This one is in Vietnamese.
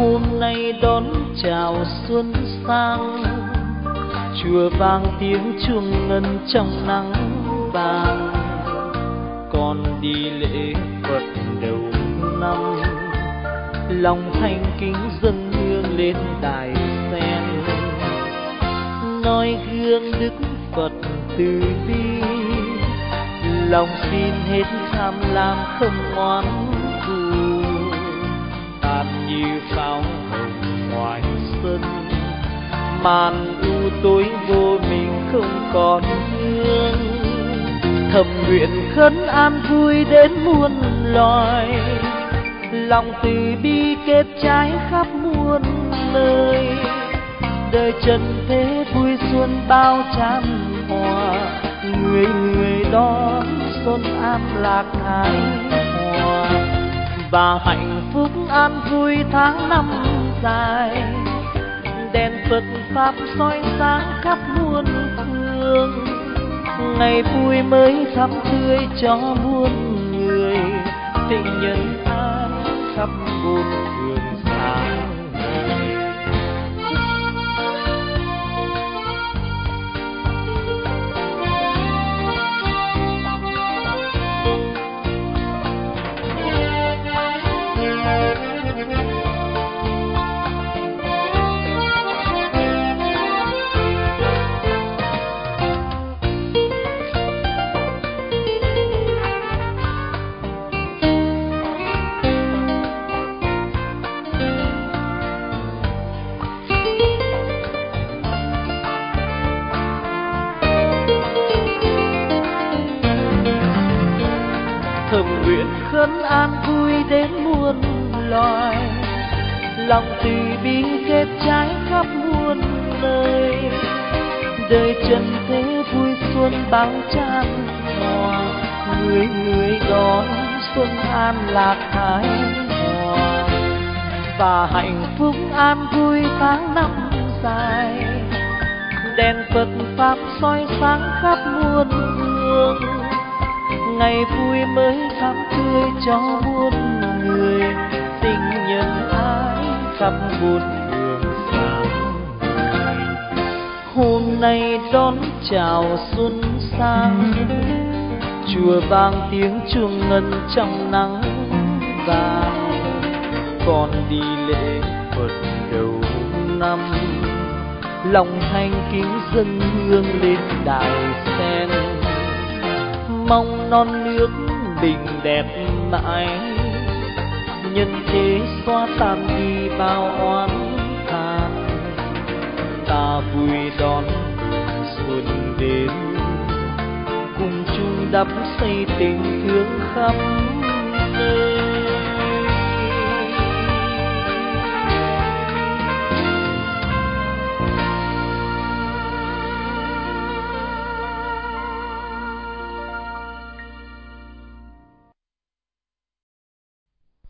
Hôm nay đón chào xuân sang, chùa vang tiếng chuông ngân trong nắng vàng. Con đi lễ Phật đầu năm, lòng thành kính dâng hương lên đài sen. Noi gương Đức Phật từ bi, lòng xin hết tham lam không oán thù. Tàn như pháo hồng ngoài sân, màn u tối vô mình không còn hương. Thầm nguyện khấn an vui đến muôn loài, lòng từ bi kết trái khắp muôn nơi. Đời trần thế vui xuân bao chan hòa, người người đón xuân an lạc hài hòa. Và hạnh phúc an vui tháng năm dài, đèn Phật pháp soi sáng khắp muôn phương. Ngày vui mới thắm tươi cho muôn người, tình nhân ai khắp bốn phương sáng. Thầm nguyện khấn an vui đến muôn loài, lòng từ bi kết trái khắp muôn nơi. Đời trần thế vui xuân bao chan hòa, người người đón xuân an lạc hài hòa. Và hạnh phúc an vui tháng năm dài, đèn Phật pháp soi sáng khắp muôn phương. Ngày vui mới thắm tươi cho muôn người, tình nhân ái khắp bốn phương sáng. Hôm nay đón chào xuân sang, chùa vang tiếng chuông ngân trong nắng vàng. Con đi lễ Phật đầu năm, lòng thành kính dâng hương lên đài sen. Mong non nước bình đẹp mãi, nhân thế xóa tan đi bao oán than. Ta vui đón mừng xuân đến, cùng chung đắp xây tình thương khắp nơi.